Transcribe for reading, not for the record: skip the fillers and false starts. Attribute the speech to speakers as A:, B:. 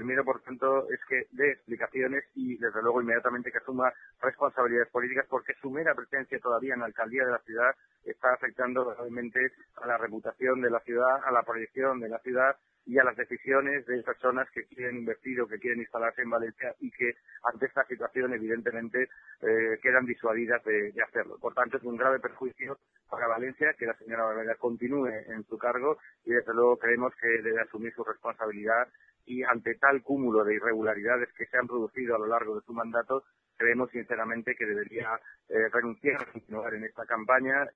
A: primero, por tanto, es que dé explicaciones y, desde luego, inmediatamente que asuma responsabilidades políticas, porque su mera presencia todavía en la alcaldía de la ciudad está afectando realmente a la reputación de la ciudad, a la proyección de la ciudad y a las decisiones de personas que quieren invertir o que quieren instalarse en Valencia y que ante esta situación evidentemente quedan disuadidas de hacerlo. Por tanto, es un grave perjuicio para Valencia que la señora Barberá continúe en su cargo y desde luego creemos que debe asumir su responsabilidad y ante tal cúmulo de irregularidades que se han producido a lo largo de su mandato, creemos sinceramente que debería renunciar a continuar en esta campaña